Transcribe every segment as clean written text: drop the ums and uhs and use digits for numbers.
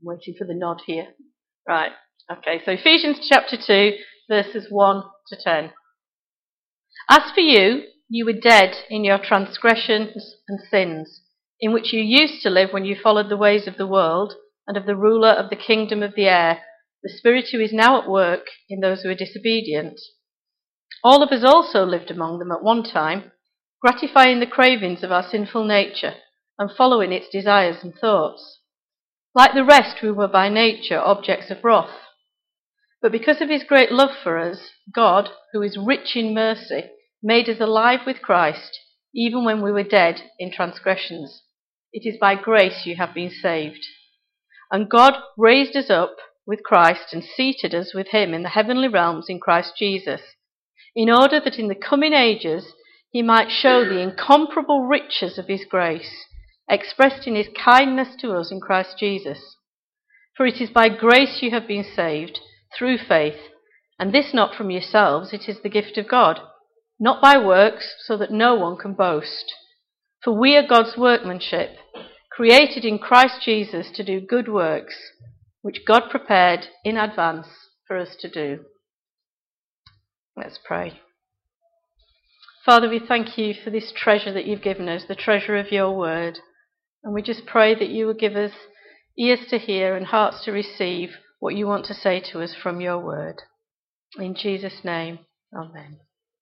waiting for the nod here. Right, okay, so Ephesians chapter 2, verses 1 to 10. As for you, you were dead in your transgressions and sins, in which you used to live when you followed the ways of the world and of the ruler of the kingdom of the air, the spirit who is now at work in those who are disobedient. All of us also lived among them at one time, gratifying the cravings of our sinful nature and following its desires and thoughts. Like the rest, we were by nature objects of wrath. But because of his great love for us, God, who is rich in mercy, made us alive with Christ, even when we were dead in transgressions. It is by grace you have been saved. And God raised us up with Christ and seated us with him in the heavenly realms in Christ Jesus, in order that in the coming ages he might show the incomparable riches of his grace, expressed in his kindness to us in Christ Jesus. For it is by grace you have been saved, through faith, and this not from yourselves, it is the gift of God, not by works, so that no one can boast. For we are God's workmanship, created in Christ Jesus to do good works, which God prepared in advance for us to do. Let's pray. Father, we thank you for this treasure that you've given us, the treasure of your word. And we just pray that you will give us ears to hear and hearts to receive what you want to say to us from your word. In Jesus' name, amen.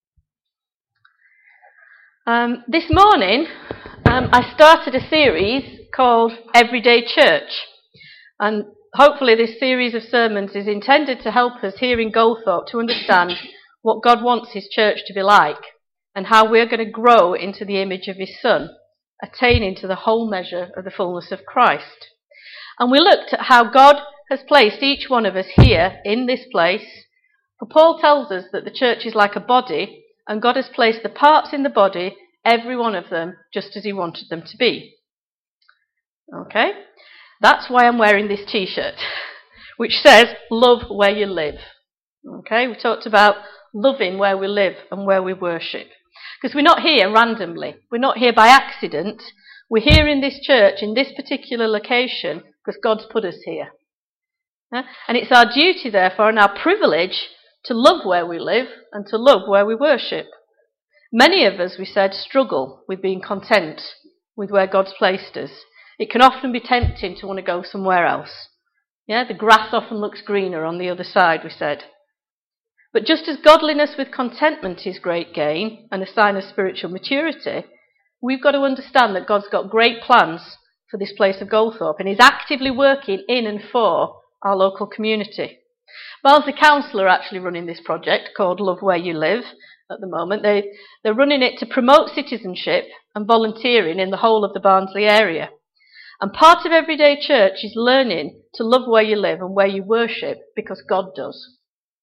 This morning, I started a series called Everyday Church. And hopefully this series of sermons is intended to help us here in Goldthorpe to understand what God wants his church to be like and how we're going to grow into the image of his Son, attaining to the whole measure of the fullness of Christ. And we looked at how God has placed each one of us here in this place. For Paul tells us that the church is like a body, and God has placed the parts in the body, every one of them, just as he wanted them to be. Okay? That's why I'm wearing this t-shirt, which says, love where you live. Okay? We talked about loving where we live and where we worship. Because we're not here randomly. We're not here by accident. We're here in this church, in this particular location, because God's put us here. And it's our duty, therefore, and our privilege to love where we live and to love where we worship. Many of us, we said, struggle with being content with where God's placed us. It can often be tempting to want to go somewhere else. Yeah, the grass often looks greener on the other side, we said. But just as godliness with contentment is great gain and a sign of spiritual maturity, we've got to understand that God's got great plans for this place of Goldthorpe and is actively working in and for our local community. Miles, the council, are actually running this project called Love Where You Live at the moment. They're running it to promote citizenship and volunteering in the whole of the Barnsley area. And part of Everyday Church is learning to love where you live and where you worship because God does.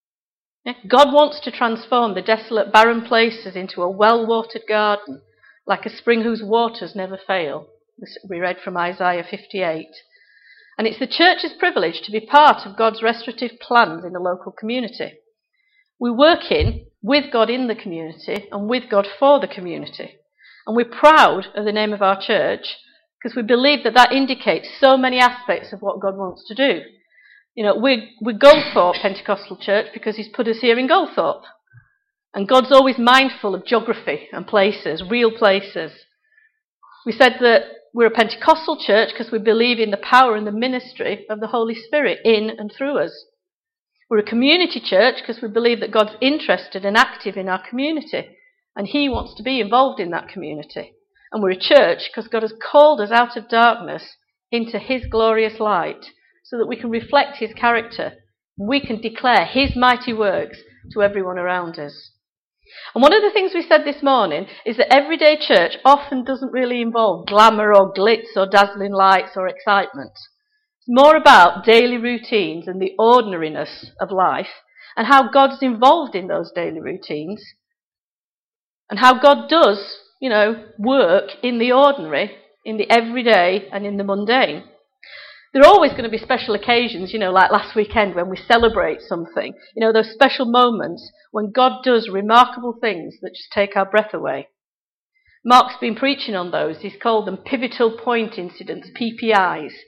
God wants to transform the desolate, barren places into a well-watered garden, like a spring whose waters never fail. We read from Isaiah 58. And it's the church's privilege to be part of God's restorative plans in the local community. We work with God in the community and with God for the community. And we're proud of the name of our church because we believe that indicates so many aspects of what God wants to do. You know, we're Goldthorpe Pentecostal Church because he's put us here in Goldthorpe. And God's always mindful of geography and places, real places. We said that we're a Pentecostal church because we believe in the power and the ministry of the Holy Spirit in and through us. We're a community church because we believe that God's interested and active in our community and he wants to be involved in that community. And we're a church because God has called us out of darkness into his glorious light so that we can reflect his character. We can declare his mighty works to everyone around us. And one of the things we said this morning is that Everyday Church often doesn't really involve glamour or glitz or dazzling lights or excitement. It's more about daily routines and the ordinariness of life and how God's involved in those daily routines and how God does, work in the ordinary, in the everyday and in the mundane. There are always going to be special occasions, like last weekend when we celebrate something. Those special moments when God does remarkable things that just take our breath away. Mark's been preaching on those. He's called them pivotal point incidents, PPIs.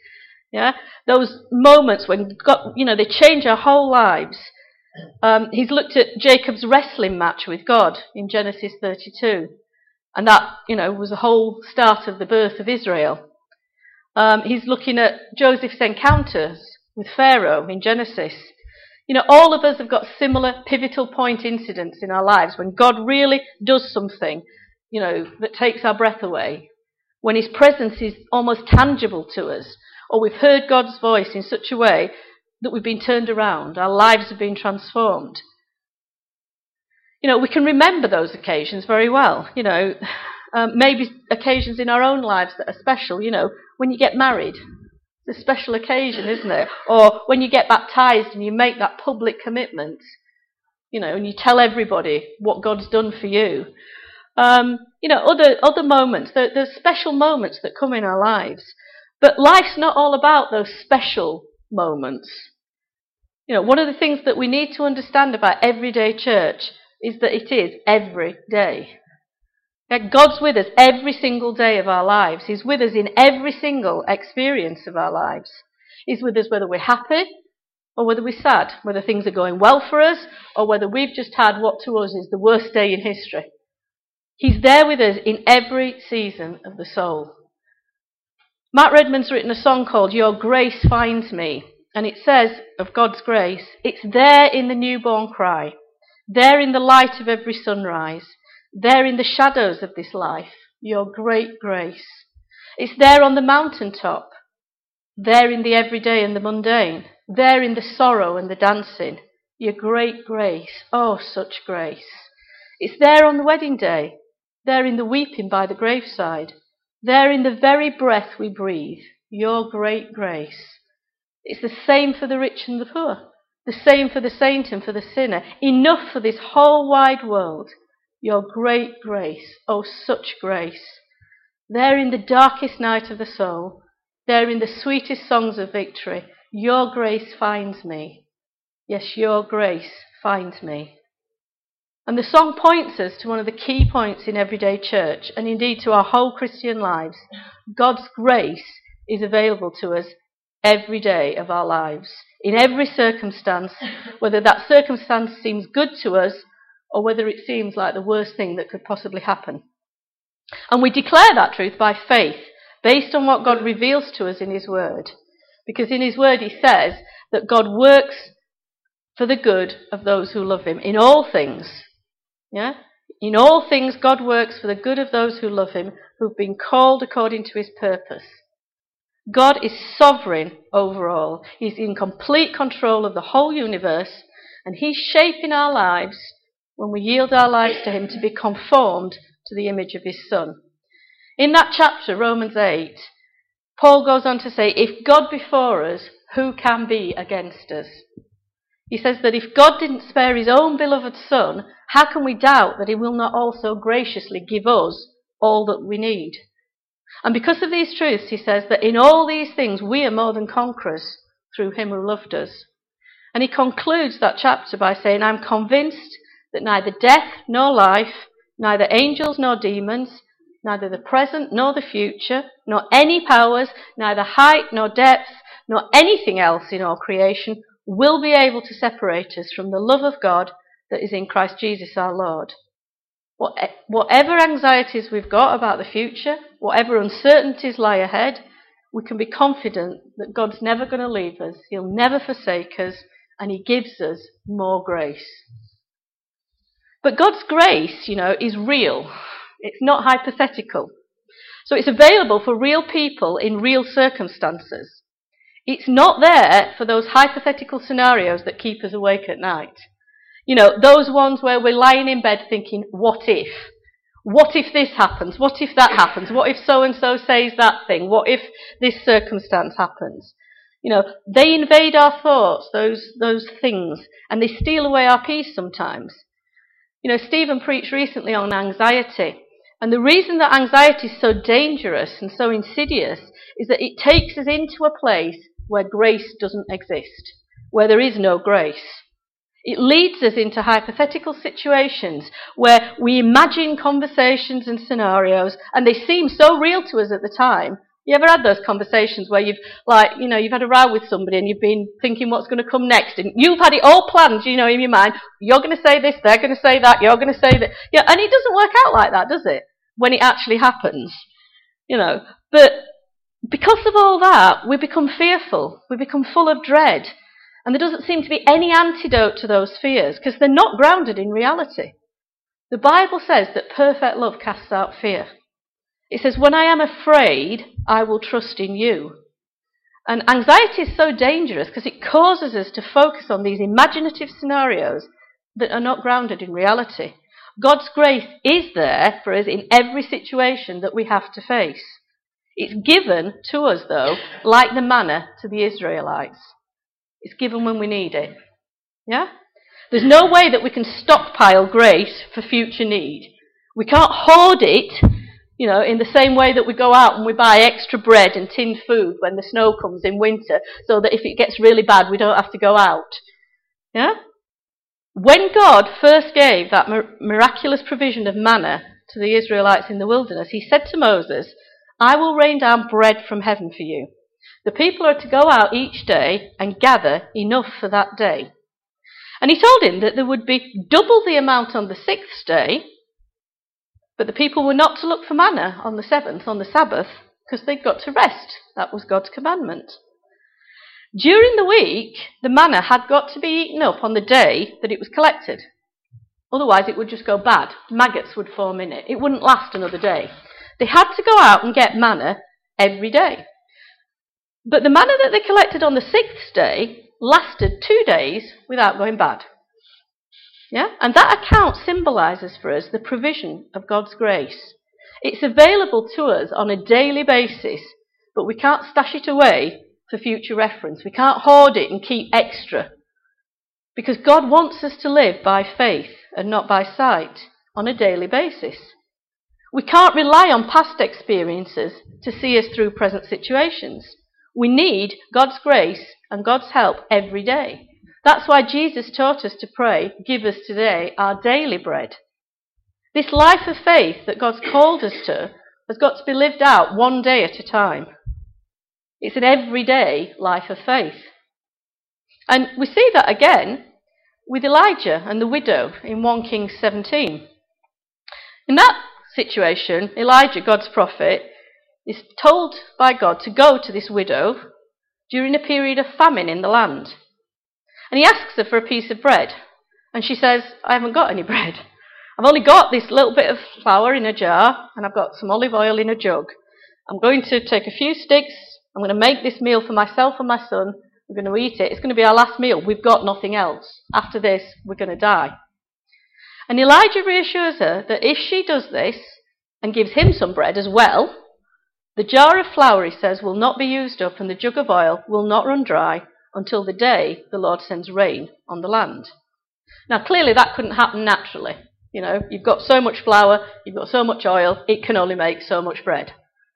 Yeah, those moments when God, they change our whole lives. He's looked at Jacob's wrestling match with God in Genesis 32, and that, was the whole start of the birth of Israel. He's looking at Joseph's encounters with Pharaoh in Genesis. All of us have got similar pivotal point incidents in our lives when God really does something, that takes our breath away, when his presence is almost tangible to us, or we've heard God's voice in such a way that we've been turned around, our lives have been transformed. We can remember those occasions very well, maybe occasions in our own lives that are special, when you get married. It's a special occasion, isn't it? Or when you get baptized and you make that public commitment, and you tell everybody what God's done for you. Other moments, there's special moments that come in our lives. But life's not all about those special moments. One of the things that we need to understand about everyday church is that it is every day. God's with us every single day of our lives. He's with us in every single experience of our lives. He's with us whether we're happy or whether we're sad, whether things are going well for us or whether we've just had what to us is the worst day in history. He's there with us in every season of the soul. Matt Redman's written a song called Your Grace Finds Me, and it says of God's grace, it's there in the newborn cry, there in the light of every sunrise, there in the shadows of this life, your great grace. It's there on the mountaintop, there in the everyday and the mundane, there in the sorrow and the dancing, your great grace, oh such grace. It's there on the wedding day, there in the weeping by the graveside, there in the very breath we breathe, your great grace. It's the same for the rich and the poor, the same for the saint and for the sinner, enough for this whole wide world. Your great grace, oh such grace. There in the darkest night of the soul, there in the sweetest songs of victory, your grace finds me. Yes, your grace finds me. And the song points us to one of the key points in everyday church, and indeed to our whole Christian lives. God's grace is available to us every day of our lives, in every circumstance, whether that circumstance seems good to us or whether it seems like the worst thing that could possibly happen. And we declare that truth by faith, based on what God reveals to us in his word. Because in his word he says that God works for the good of those who love him, in all things. Yeah? In all things God works for the good of those who love him, who've been called according to his purpose. God is sovereign over all. He's in complete control of the whole universe, and he's shaping our lives when we yield our lives to him to be conformed to the image of his Son. In that chapter, Romans 8, Paul goes on to say, if God be for us, who can be against us? He says that if God didn't spare his own beloved Son, how can we doubt that he will not also graciously give us all that we need? And because of these truths, he says that in all these things we are more than conquerors through him who loved us. And he concludes that chapter by saying, I'm convinced that neither death nor life, neither angels nor demons, neither the present nor the future, nor any powers, neither height nor depth, nor anything else in all creation will be able to separate us from the love of God that is in Christ Jesus our Lord. Whatever anxieties we've got about the future, whatever uncertainties lie ahead, we can be confident that God's never going to leave us, he'll never forsake us, and he gives us more grace. But God's grace, is real. It's not hypothetical. So it's available for real people in real circumstances. It's not there for those hypothetical scenarios that keep us awake at night. Those ones where we're lying in bed thinking, what if? What if this happens? What if that happens? What if so-and-so says that thing? What if this circumstance happens? They invade our thoughts, those things, and they steal away our peace sometimes. Stephen preached recently on anxiety, and the reason that anxiety is so dangerous and so insidious is that it takes us into a place where grace doesn't exist, where there is no grace. It leads us into hypothetical situations where we imagine conversations and scenarios, and they seem so real to us at the time, You ever had those conversations where you've had a row with somebody and you've been thinking what's going to come next, and you've had it all planned, in your mind. You're going to say this, they're going to say that, you're going to say that. Yeah, and it doesn't work out like that, does it? When it actually happens, But because of all that, we become fearful. We become full of dread. And there doesn't seem to be any antidote to those fears because they're not grounded in reality. The Bible says that perfect love casts out fear. It says, when I am afraid, I will trust in you. And anxiety is so dangerous because it causes us to focus on these imaginative scenarios that are not grounded in reality. God's grace is there for us in every situation that we have to face. It's given to us, though, like the manna to the Israelites. It's given when we need it. Yeah? There's no way that we can stockpile grace for future need. We can't hoard it, in the same way that we go out and we buy extra bread and tinned food when the snow comes in winter, so that if it gets really bad, we don't have to go out. Yeah? When God first gave that miraculous provision of manna to the Israelites in the wilderness, he said to Moses, I will rain down bread from heaven for you. The people are to go out each day and gather enough for that day. And he told him that there would be double the amount on the 6th day, but the people were not to look for manna on the 7th, on the Sabbath, because they'd got to rest. That was God's commandment. During the week, the manna had got to be eaten up on the day that it was collected. Otherwise, it would just go bad. Maggots would form in it. It wouldn't last another day. They had to go out and get manna every day. But the manna that they collected on the 6th day lasted 2 days without going bad. Yeah? And that account symbolises for us the provision of God's grace. It's available to us on a daily basis, but we can't stash it away for future reference. We can't hoard it and keep extra. Because God wants us to live by faith and not by sight on a daily basis. We can't rely on past experiences to see us through present situations. We need God's grace and God's help every day. That's why Jesus taught us to pray, give us today our daily bread. This life of faith that God's called us to has got to be lived out one day at a time. It's an everyday life of faith. And we see that again with Elijah and the widow in 1 Kings 17. In that situation, Elijah, God's prophet, is told by God to go to this widow during a period of famine in the land. And he asks her for a piece of bread. And she says, I haven't got any bread. I've only got this little bit of flour in a jar, and I've got some olive oil in a jug. I'm going to take a few sticks. I'm going to make this meal for myself and my son. We're going to eat it. It's going to be our last meal. We've got nothing else. After this, we're going to die. And Elijah reassures her that if she does this and gives him some bread as well, the jar of flour, he says, will not be used up and the jug of oil will not run dry until the day the Lord sends rain on the land. Now, clearly that couldn't happen naturally. You've got so much flour, you've got so much oil, it can only make so much bread.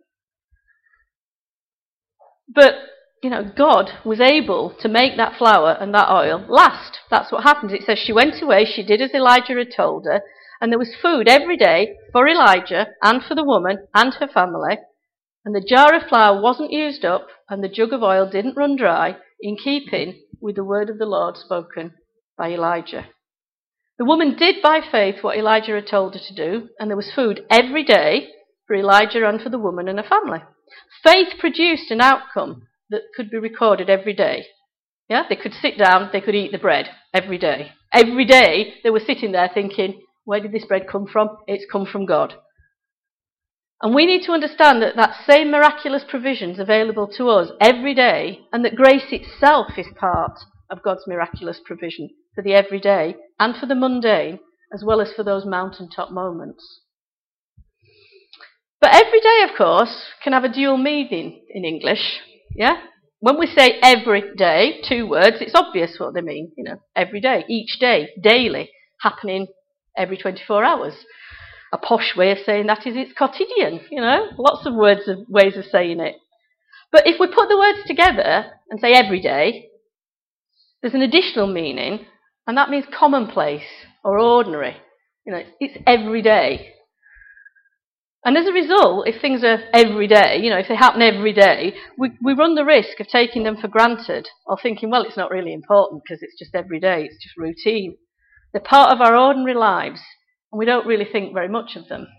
But, God was able to make that flour and that oil last. That's what happened. It says she went away, she did as Elijah had told her, and there was food every day for Elijah and for the woman and her family, and the jar of flour wasn't used up and the jug of oil didn't run dry, in keeping with the word of the Lord spoken by Elijah. The woman did by faith what Elijah had told her to do, and there was food every day for Elijah and for the woman and her family. Faith produced an outcome that could be recorded every day. Yeah, they could sit down, they could eat the bread every day. Every day they were sitting there thinking, where did this bread come from? It's come from God. And we need to understand that that same miraculous provision is available to us every day, and that grace itself is part of God's miraculous provision for the everyday and for the mundane, as well as for those mountaintop moments. But every day, of course, can have a dual meaning in English. Yeah? When we say every day, 2 words, it's obvious what they mean. Every day, each day, daily, happening every 24 hours. A posh way of saying that is it's quotidian, lots of ways of saying it. But if we put the words together and say every day, there's an additional meaning, and that means commonplace or ordinary. It's every day. And as a result, if things are every day, if they happen every day, we run the risk of taking them for granted or thinking, well, it's not really important because it's just every day, it's just routine. They're part of our ordinary lives, and we don't really think very much of them.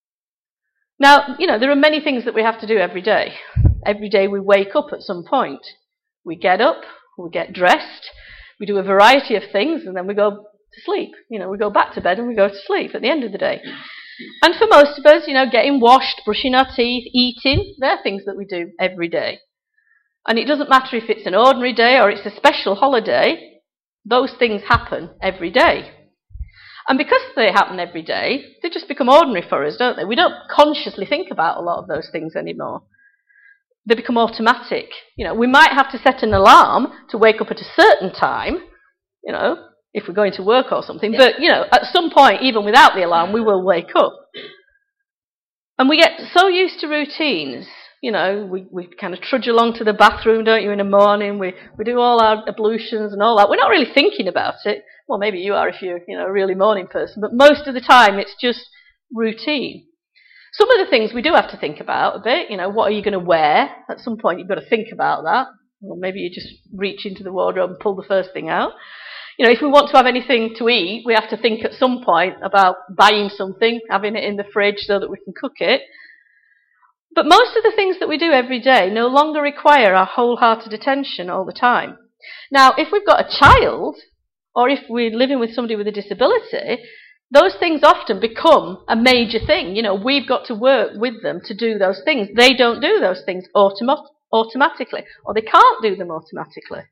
Now, there are many things that we have to do every day. Every day we wake up at some point. We get up, we get dressed, we do a variety of things, and then we go to sleep. We go back to bed and we go to sleep at the end of the day. And for most of us, getting washed, brushing our teeth, eating, they're things that we do every day. And it doesn't matter if it's an ordinary day or it's a special holiday, those things happen every day. And because they happen every day, they just become ordinary for us, don't they? We don't consciously think about a lot of those things anymore. They become automatic. We might have to set an alarm to wake up at a certain time, if we're going to work or something. But, at some point, even without the alarm, we will wake up. And we get so used to routines. We kind of trudge along to the bathroom, don't you, in the morning. We do all our ablutions and all that. We're not really thinking about it. Well, maybe you are if you're, a really morning person. But most of the time, it's just routine. Some of the things we do have to think about a bit. What are you going to wear? At some point, you've got to think about that. Or maybe you just reach into the wardrobe and pull the first thing out. If we want to have anything to eat, we have to think at some point about buying something, having it in the fridge so that we can cook it. But most of the things that we do every day no longer require our wholehearted attention all the time. Now, if we've got a child, or if we're living with somebody with a disability, those things often become a major thing. We've got to work with them to do those things. They don't do those things automatically, or they can't do them automatically.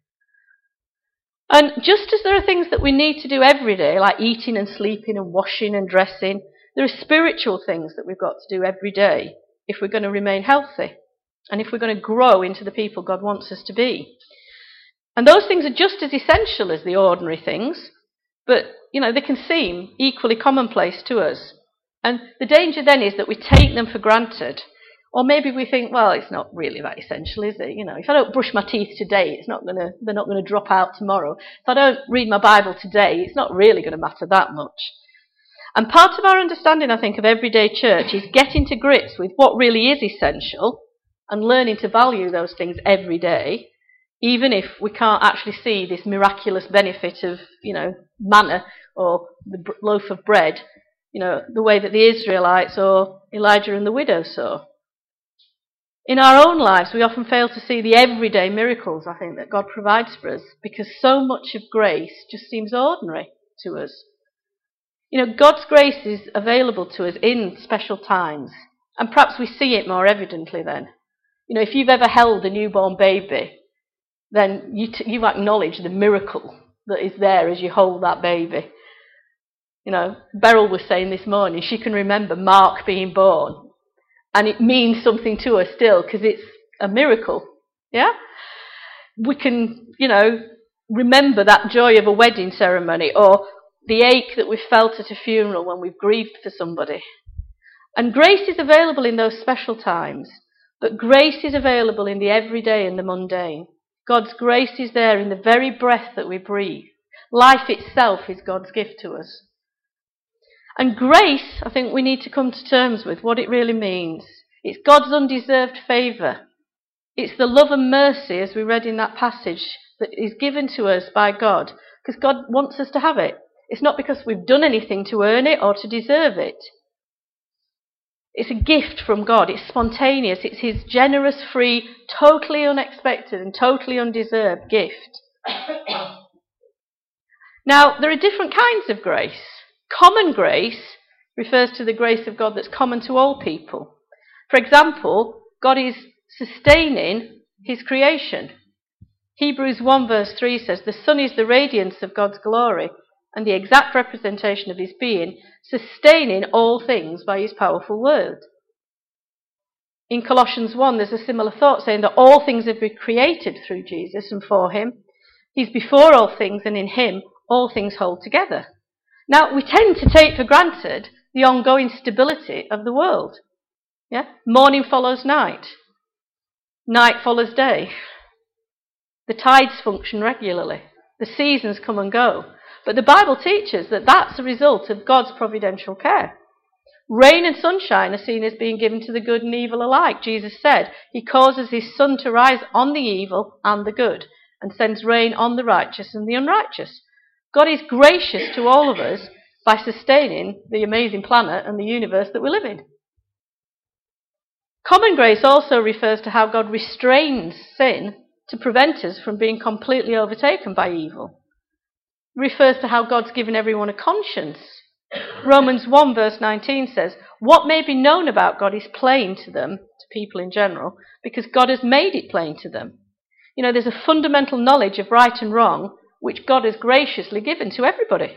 And just as there are things that we need to do every day, like eating and sleeping and washing and dressing, there are spiritual things that we've got to do every day if we're going to remain healthy and if we're going to grow into the people God wants us to be. And those things are just as essential as the ordinary things, but, they can seem equally commonplace to us. And the danger then is that we take them for granted. Or maybe we think, well, it's not really that essential, is it? If I don't brush my teeth today, they're not going to drop out tomorrow. If I don't read my Bible today, it's not really going to matter that much. And part of our understanding, I think, of everyday church is getting to grips with what really is essential and learning to value those things every day, even if we can't actually see this miraculous benefit of, manna or the loaf of bread, the way that the Israelites or Elijah and the widow saw. In our own lives, we often fail to see the everyday miracles, I think, that God provides for us, because so much of grace just seems ordinary to us. God's grace is available to us in special times, and perhaps we see it more evidently then. If you've ever held a newborn baby, then you acknowledge the miracle that is there as you hold that baby. Beryl was saying this morning, she can remember Mark being born. And it means something to us still because it's a miracle. Yeah? We can, remember that joy of a wedding ceremony or the ache that we've felt at a funeral when we've grieved for somebody. And grace is available in those special times, but grace is available in the everyday and the mundane. God's grace is there in the very breath that we breathe. Life itself is God's gift to us. And grace, I think we need to come to terms with what it really means. It's God's undeserved favour. It's the love and mercy, as we read in that passage, that is given to us by God, because God wants us to have it. It's not because we've done anything to earn it or to deserve it. It's a gift from God. It's spontaneous. It's his generous, free, totally unexpected and totally undeserved gift. Now, there are different kinds of grace. Common grace refers to the grace of God that's common to all people. For example, God is sustaining his creation. Hebrews 1 verse 3 says, "The sun is the radiance of God's glory and the exact representation of his being, sustaining all things by his powerful word." In Colossians 1, there's a similar thought saying that all things have been created through Jesus and for him. He's before all things, and in him all things hold together. Now, we tend to take for granted the ongoing stability of the world. Yeah? Morning follows night. Night follows day. The tides function regularly. The seasons come and go. But the Bible teaches that that's a result of God's providential care. Rain and sunshine are seen as being given to the good and evil alike. Jesus said he causes his sun to rise on the evil and the good, and sends rain on the righteous and the unrighteous. God is gracious to all of us by sustaining the amazing planet and the universe that we live in. Common grace also refers to how God restrains sin to prevent us from being completely overtaken by evil. It refers to how God's given everyone a conscience. Romans 1 verse 19 says, what may be known about God is plain to them, to people in general, because God has made it plain to them. You know, there's a fundamental knowledge of right and wrong which God has graciously given to everybody.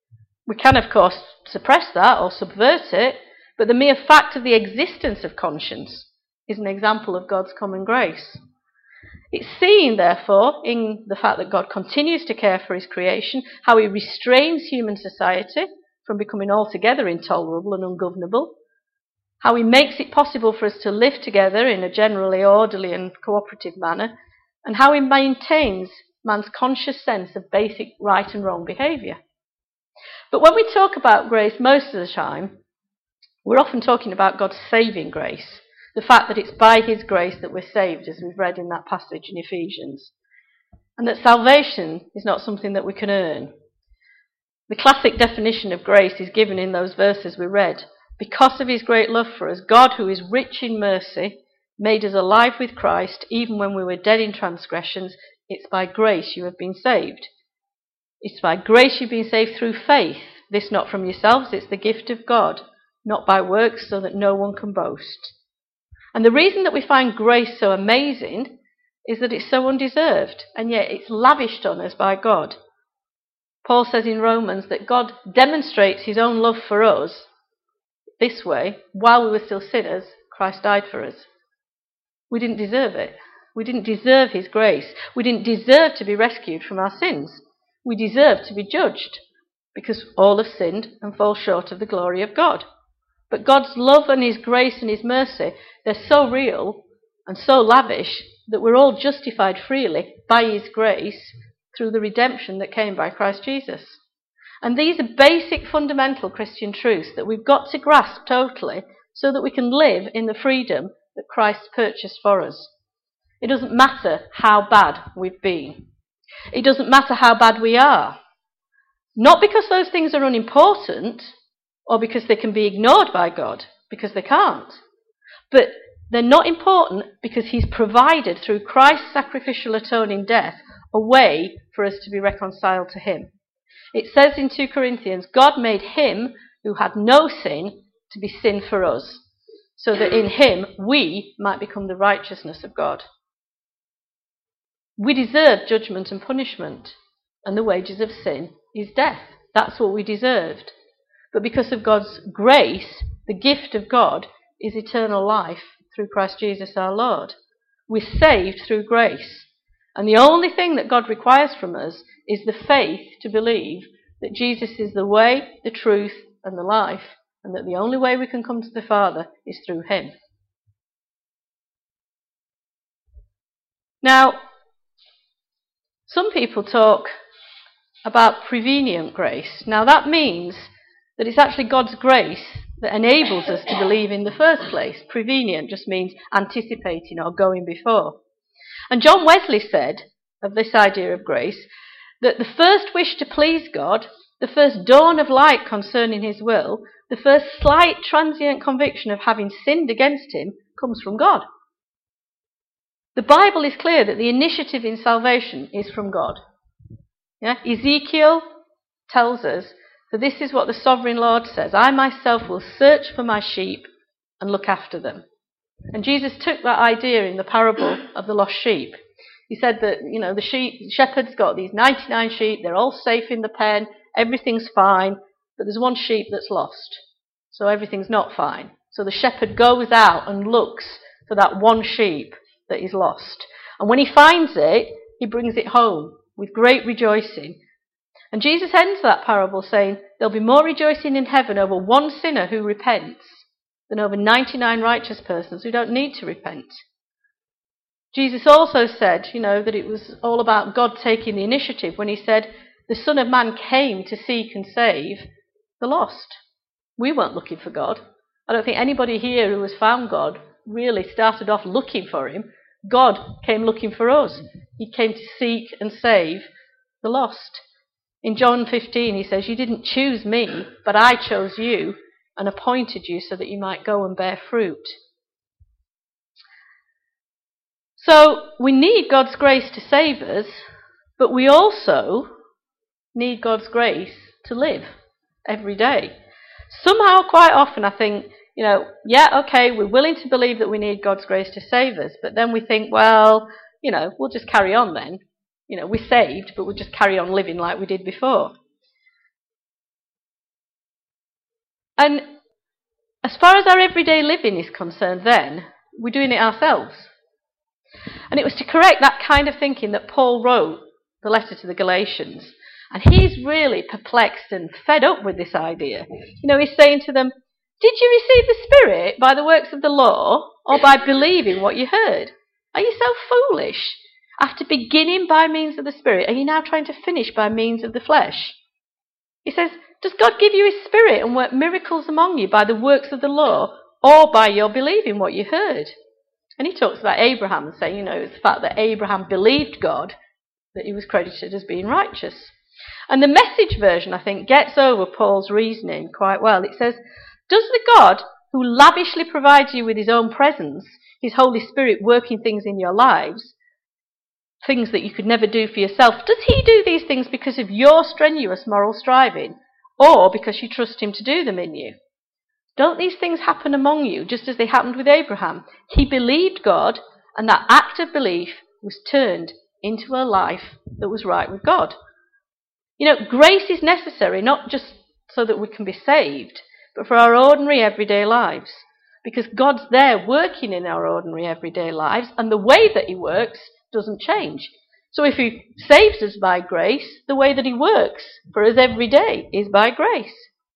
We can, of course, suppress that or subvert it, but the mere fact of the existence of conscience is an example of God's common grace. It's seen, therefore, in the fact that God continues to care for his creation, how he restrains human society from becoming altogether intolerable and ungovernable, how he makes it possible for us to live together in a generally orderly and cooperative manner, and how he maintains man's conscious sense of basic right and wrong behaviour. But when we talk about grace most of the time, we're often talking about God's saving grace, the fact that it's by his grace that we're saved, as we've read in that passage in Ephesians, and that salvation is not something that we can earn. The classic definition of grace is given in those verses we read. Because of his great love for us, God, who is rich in mercy, made us alive with Christ, even when we were dead in transgressions. It's by grace you have been saved. It's by grace you've been saved through faith. This not from yourselves, it's the gift of God, not by works, so that no one can boast. And the reason that we find grace so amazing is that it's so undeserved, and yet it's lavished on us by God. Paul says in Romans that God demonstrates his own love for us this way: while we were still sinners, Christ died for us. We didn't deserve it. We didn't deserve his grace. We didn't deserve to be rescued from our sins. We deserved to be judged, because all have sinned and fall short of the glory of God. But God's love and his grace and his mercy, they're so real and so lavish that we're all justified freely by his grace through the redemption that came by Christ Jesus. And these are basic fundamental Christian truths that we've got to grasp totally so that we can live in the freedom that Christ purchased for us. It doesn't matter how bad we've been. It doesn't matter how bad we are. Not because those things are unimportant or because they can be ignored by God, because they can't. But they're not important because he's provided through Christ's sacrificial atoning death a way for us to be reconciled to him. It says in 2 Corinthians, God made him who had no sin to be sin for us, so that in him we might become the righteousness of God. We deserve judgment and punishment, and the wages of sin is death. That's what we deserved. But because of God's grace, the gift of God is eternal life through Christ Jesus our Lord. We're saved through grace. And the only thing that God requires from us is the faith to believe that Jesus is the way, the truth, and the life, and that the only way we can come to the Father is through him. Now, some people talk about prevenient grace. Now, that means that it's actually God's grace that enables us to believe in the first place. Prevenient just means anticipating or going before. And John Wesley said of this idea of grace that the first wish to please God, the first dawn of light concerning his will, the first slight transient conviction of having sinned against him comes from God. The Bible is clear that the initiative in salvation is from God. Yeah? Ezekiel tells us that this is what the sovereign Lord says: I myself will search for my sheep and look after them. And Jesus took that idea in the parable of the lost sheep. He said that, the shepherd's got these 99 sheep, they're all safe in the pen, everything's fine, but there's one sheep that's lost. So everything's not fine. So the shepherd goes out and looks for that one sheep that is lost. And when he finds it, he brings it home with great rejoicing. And Jesus ends that parable saying, there'll be more rejoicing in heaven over one sinner who repents than over 99 righteous persons who don't need to repent. Jesus also said, that it was all about God taking the initiative when he said, the Son of Man came to seek and save the lost. We weren't looking for God. I don't think anybody here who has found God really started off looking for him. God came looking for us. He came to seek and save the lost. In John 15, he says, "You didn't choose me, but I chose you and appointed you so that you might go and bear fruit." So we need God's grace to save us, but we also need God's grace to live every day. Somehow, quite often, I think, yeah, okay, we're willing to believe that we need God's grace to save us, but then we think, well, we'll just carry on then. We're saved, but we'll just carry on living like we did before. And as far as our everyday living is concerned then, we're doing it ourselves. And it was to correct that kind of thinking that Paul wrote the letter to the Galatians. And he's really perplexed and fed up with this idea. He's saying to them, did you receive the Spirit by the works of the law or by believing what you heard? Are you so foolish? After beginning by means of the Spirit, are you now trying to finish by means of the flesh? He says, does God give you his Spirit and work miracles among you by the works of the law or by your believing what you heard? And he talks about Abraham and saying, it's the fact that Abraham believed God that he was credited as being righteous. And the Message version, I think, gets over Paul's reasoning quite well. It says, does the God who lavishly provides you with his own presence, his Holy Spirit working things in your lives, things that you could never do for yourself, does he do these things because of your strenuous moral striving or because you trust him to do them in you? Don't these things happen among you just as they happened with Abraham? He believed God, and that act of belief was turned into a life that was right with God. Grace is necessary, not just so that we can be saved, but for our ordinary everyday lives. Because God's there working in our ordinary everyday lives, and the way that he works doesn't change. So if he saves us by grace, the way that he works for us every day is by grace.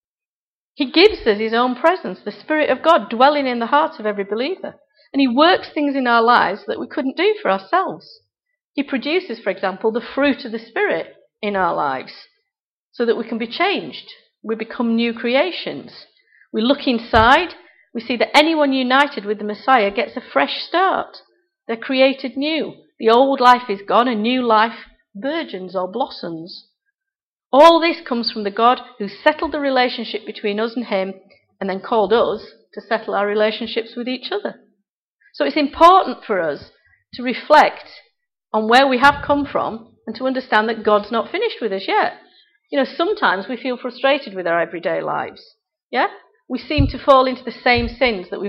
He gives us his own presence, the Spirit of God dwelling in the heart of every believer. And he works things in our lives that we couldn't do for ourselves. He produces, for example, the fruit of the Spirit in our lives so that we can be changed. We become new creations. We look inside, we see that anyone united with the Messiah gets a fresh start. They're created new. The old life is gone, a new life burgeons or blossoms. All this comes from the God who settled the relationship between us and him and then called us to settle our relationships with each other. So it's important for us to reflect on where we have come from and to understand that God's not finished with us yet. Sometimes we feel frustrated with our everyday lives. Yeah? We seem to fall into the same sins that we've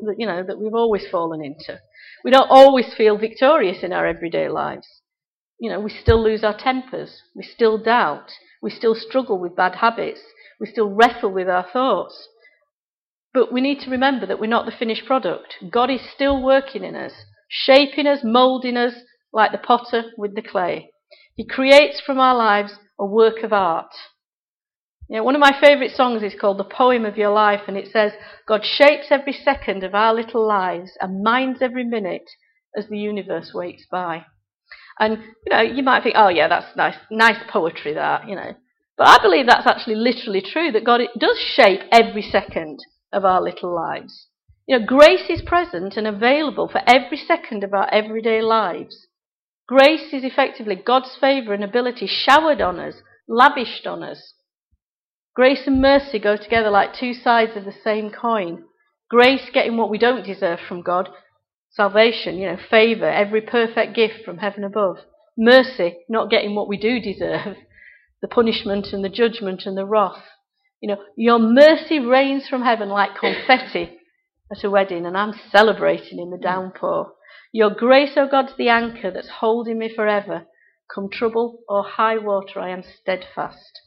always fallen into. We don't always feel victorious in our everyday lives. We still lose our tempers. We still doubt. We still struggle with bad habits. We still wrestle with our thoughts. But we need to remember that we're not the finished product. God is still working in us, shaping us, moulding us like the potter with the clay. He creates from our lives a work of art. One of my favourite songs is called The Poem of Your Life, and it says, God shapes every second of our little lives and minds every minute as the universe waits by. And, you might think, oh yeah, that's nice poetry that, But I believe that's actually literally true, that God does shape every second of our little lives. Grace is present and available for every second of our everyday lives. Grace is effectively God's favour and ability showered on us, lavished on us. Grace and mercy go together like two sides of the same coin. Grace getting what we don't deserve from God, salvation, favour, every perfect gift from heaven above. Mercy, not getting what we do deserve, the punishment and the judgment and the wrath. Your mercy rains from heaven like confetti at a wedding, and I'm celebrating in the downpour. Your grace, O God's the anchor that's holding me forever. Come trouble or high water, I am steadfast.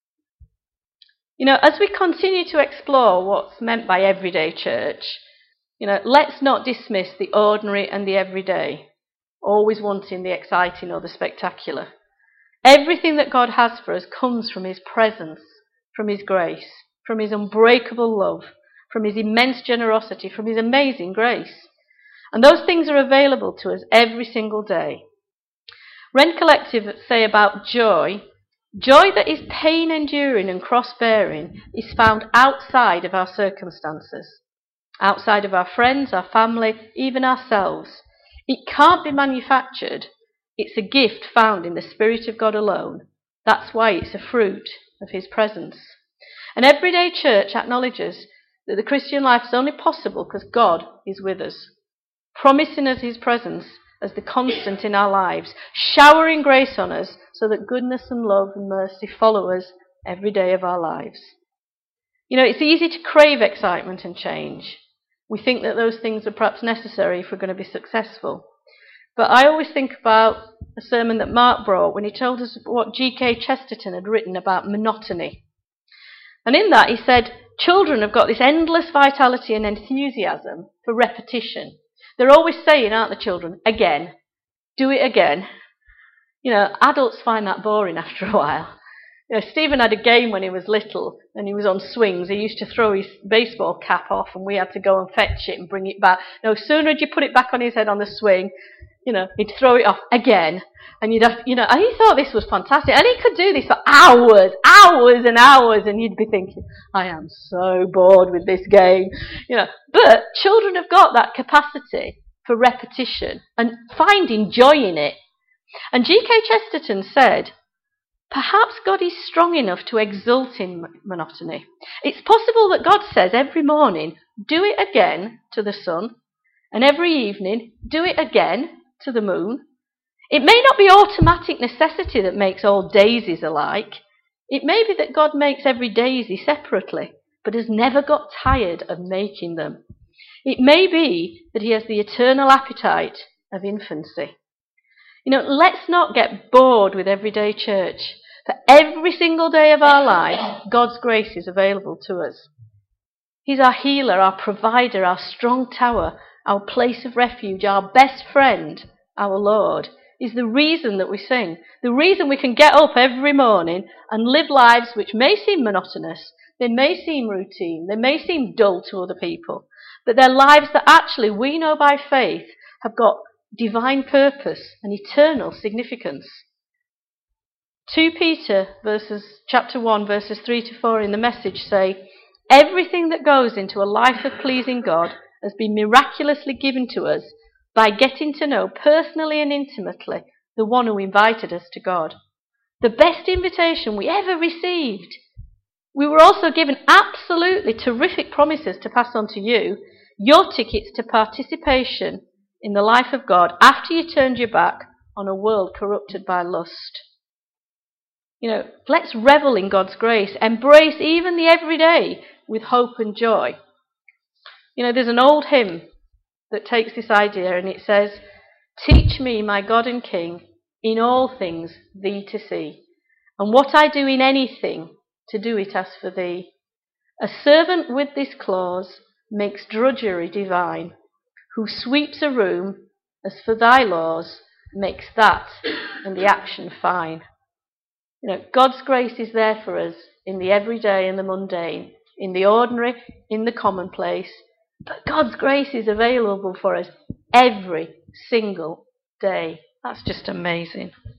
As we continue to explore what's meant by everyday church, let's not dismiss the ordinary and the everyday, always wanting the exciting or the spectacular. Everything that God has for us comes from his presence, from his grace, from his unbreakable love, from his immense generosity, from his amazing grace. And those things are available to us every single day. Wren Collective say about joy that is pain enduring and cross bearing is found outside of our circumstances. outside of our friends, our family, even ourselves. It can't be manufactured. It's a gift found in the Spirit of God alone. That's why it's a fruit of his presence. And Everyday Church acknowledges that the Christian life is only possible because God is with us, promising us his presence as the constant in our lives, showering grace on us so that goodness and love and mercy follow us every day of our lives. You know, it's easy to crave excitement and change. We think that those things are perhaps necessary if we're going to be successful. But I always think about a sermon that Mark brought when he told us what G.K. Chesterton had written about monotony. And in that he said, children have got this endless vitality and enthusiasm for repetition. They're always saying, aren't the children, again, do it again. You know, adults find that boring after a while. You know, Stephen had a game when he was little and he was on swings. He used to throw his baseball cap off and we had to go and fetch it and bring it back. No sooner did you put it back on his head on the swing, you know, he'd throw it off again. And you'd have, you know, and he thought this was fantastic. And he could do this for hours and hours. And you'd be thinking, I am so bored with this game. You know, but children have got that capacity for repetition and finding joy in it. And G.K. Chesterton said, perhaps God is strong enough to exult in monotony. It's possible that God says every morning, do it again to the sun, and every evening, do it again to the moon. It may not be automatic necessity that makes all daisies alike. It may be that God makes every daisy separately, but has never got tired of making them. It may be that he has the eternal appetite of infancy. You know, let's not get bored with Everyday Church. For every single day of our lives, God's grace is available to us. He's our healer, our provider, our strong tower, our place of refuge, our best friend, our Lord. Is the reason that we sing. The reason we can get up every morning and live lives which may seem monotonous, they may seem routine, they may seem dull to other people, but they're lives that actually we know by faith have got divine purpose and eternal significance. 2 Peter chapter 1 verses 3 to 4 in the Message say, everything that goes into a life of pleasing God has been miraculously given to us by getting to know personally and intimately the one who invited us to God. The best invitation we ever received. We were also given absolutely terrific promises to pass on to you, your tickets to participation in the life of God after you turned your back on a world corrupted by lust. You know, let's revel in God's grace, embrace even the everyday with hope and joy. You know, there's an old hymn that takes this idea and it says, teach me, my God and King, in all things thee to see, and what I do in anything, to do it as for thee. A servant with this clause makes drudgery divine, who sweeps a room as for thy laws, makes that and the action fine. You know, God's grace is there for us in the everyday and the mundane, in the ordinary, in the commonplace. But God's grace is available for us every single day. That's just amazing.